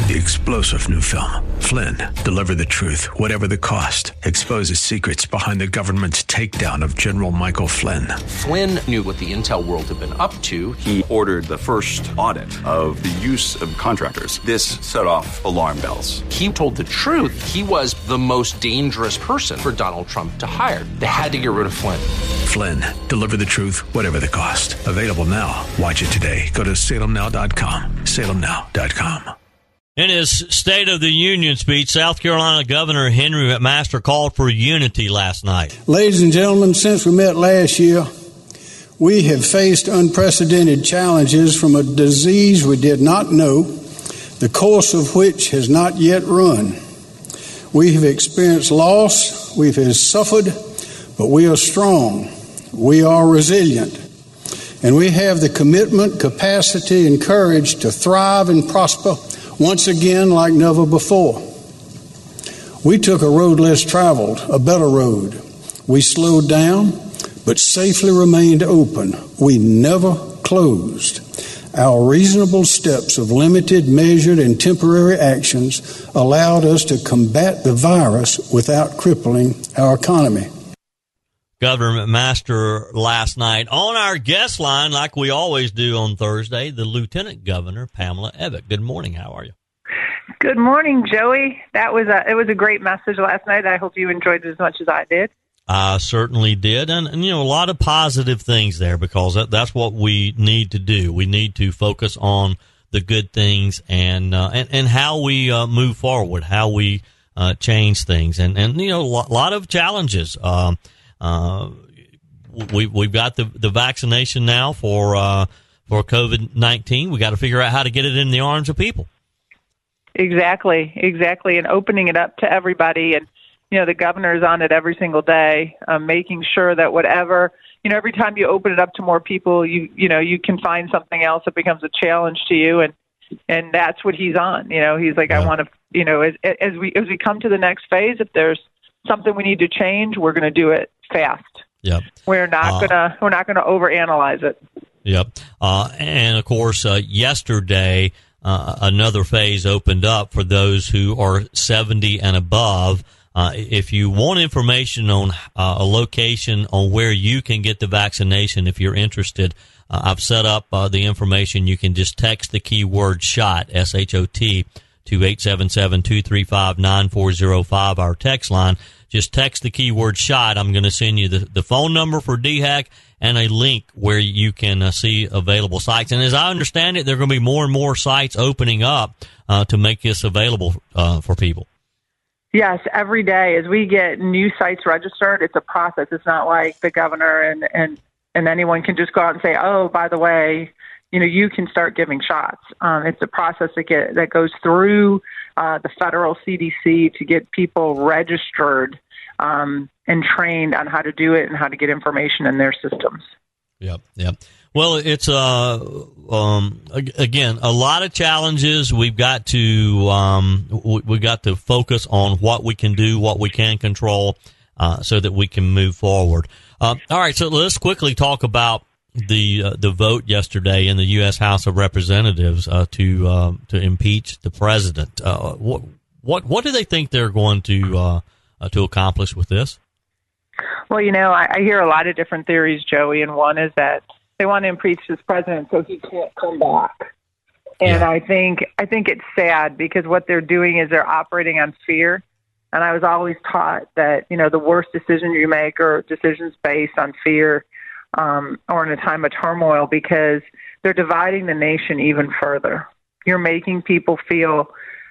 the explosive new film, Flynn, Deliver the Truth, Whatever the Cost, exposes secrets behind the government's takedown of General Michael Flynn. Flynn knew what the intel world had been up to. He ordered the first audit of the use of contractors. This set off alarm bells. He told the truth. He was the most dangerous person for Donald Trump to hire. They had to get rid of Flynn. Flynn, Deliver the Truth, Whatever the Cost. Available now. Watch it today. Go to salemnow.com. salemnow.com. In his State of the Union speech, South Carolina Governor Henry McMaster called for unity last night. Ladies and gentlemen, since we met last year, we have faced unprecedented challenges from a disease we did not know, the course of which has not yet run. We have experienced loss, we have suffered, but we are strong, we are resilient, and we have the commitment, capacity, and courage to thrive and prosper once again like never before. We took a road less traveled, a better road. We slowed down, but safely remained open. We never closed. Our reasonable steps of limited, measured, and temporary actions allowed us to combat the virus without crippling our economy. Governor McMaster last night. On our guest line, like we always do on Thursday, the Lieutenant Governor, Pamela Ebick. Good morning. How are you? Good morning, Joey. It was a great message last night. I hope you enjoyed it as much as I did. I certainly did. And a lot of positive things there, because that's what we need to do. We need to focus on the good things and how we move forward, how we change things. And a lot of challenges. We've got the vaccination now for COVID-19. We got to figure out how to get it in the arms of people. Exactly. And opening it up to everybody. And, the governor's on it every single day, making sure that whatever, every time you open it up to more people, you can find something else that becomes a challenge to you. And that's what he's on. He's like, yeah. I want to, as we come to the next phase, if there's something we need to change, we're going to do it fast. Yep. We're not gonna overanalyze it. Yep. And of course, yesterday, another phase opened up for those who are 70 and above. If you want information on a location on where you can get the vaccination, if you're interested, I've set up the information. You can just text the keyword SHOT, S-H-O-T, to 877-235-9405, our text line. Just text the keyword SHOT. I'm going to send you the phone number for DHEC and a link where you can see available sites. And as I understand it, there are going to be more and more sites opening up to make this available for people. Yes, every day as we get new sites registered, it's a process. It's not like the governor and anyone can just go out and say, oh, by the way, you can start giving shots. It's a process that goes through the federal CDC to get people registered and trained on how to do it and how to get information in their systems. Yep. Well, it's again a lot of challenges. We've got to focus on what we can do, what we can control, so that we can move forward. All right, so let's quickly talk about the vote yesterday in the U.S. House of Representatives to impeach the president. What do they think they're going to accomplish with this? Well, I hear a lot of different theories, Joey, and one is that they want to impeach this president so he can't come back. And yeah. I think it's sad because what they're doing is they're operating on fear. And I was always taught that, the worst decision you make are decisions based on fear or in a time of turmoil, because they're dividing the nation even further. You're making people feel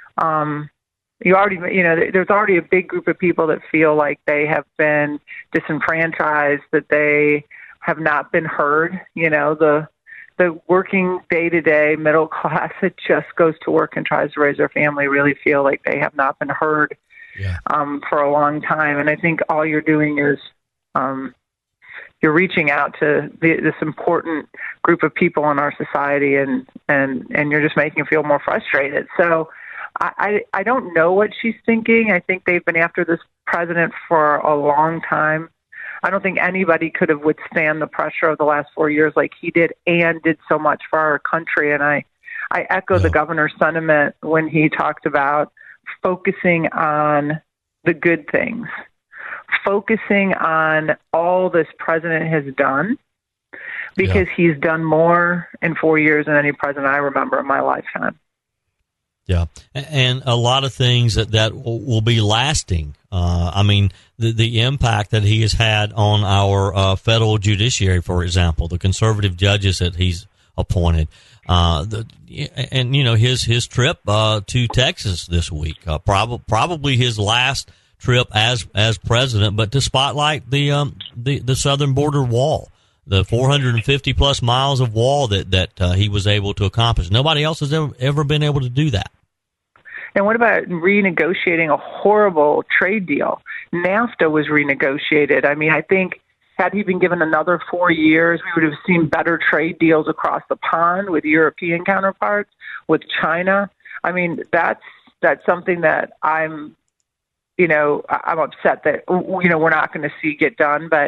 there's already a big group of people that feel like they have been disenfranchised, that they have not been heard. The working day-to-day middle class that just goes to work and tries to raise their family really feel like they have not been heard for a long time. And I think all you're doing is you're reaching out to this important group of people in our society, and you're just making them feel more frustrated. So I don't know what she's thinking. I think they've been after this president for a long time. I don't think anybody could have withstand the pressure of the last 4 years like he did, and did so much for our country. And I I echo the governor's sentiment when he talked about focusing on the good things, focusing on all this president has done, because he's done more in 4 years than any president I remember in my lifetime. Yeah, and a lot of things that will be lasting. I mean, the impact that he has had on our federal judiciary, for example, the conservative judges that he's appointed, and you know his trip to Texas this week, probably his last trip as president, but to spotlight the southern border wall, the 450 plus miles of wall that he was able to accomplish. Nobody else has ever been able to do that. And what about renegotiating a horrible trade deal? NAFTA was renegotiated. I mean, I think had he been given another 4 years, we would have seen better trade deals across the pond with European counterparts, with China. I mean, that's something that I'm upset that, we're not going to see get done. But,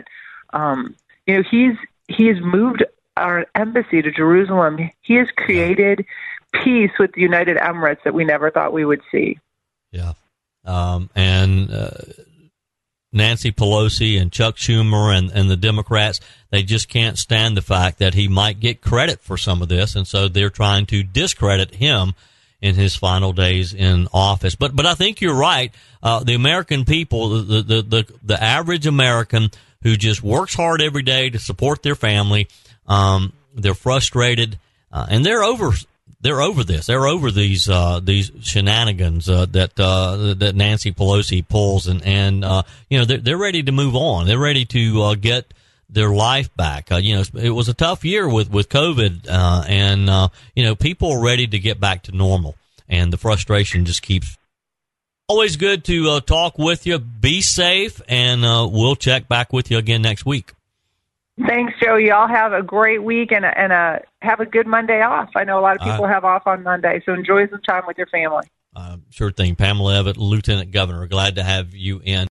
he's moved our embassy to Jerusalem. He has created peace with the United Emirates that we never thought we would see. Yeah. And Nancy Pelosi and Chuck Schumer and the Democrats, they just can't stand the fact that he might get credit for some of this. And so they're trying to discredit him in his final days in office. But I think you're right. The American people, the average American who just works hard every day to support their family, they're frustrated, and they're over this. They're over these shenanigans that Nancy Pelosi pulls, and they're ready to move on. They're ready to get their life back. It was a tough year with COVID, and people are ready to get back to normal, and the frustration just keeps. Always good to talk with you. Be safe, and we'll check back with you again next week. Thanks, Joe. Y'all have a great week and have a good Monday off. I know a lot of people have off on Monday, so enjoy some time with your family. Sure thing. Pamela Evette, Lieutenant Governor. Glad to have you in.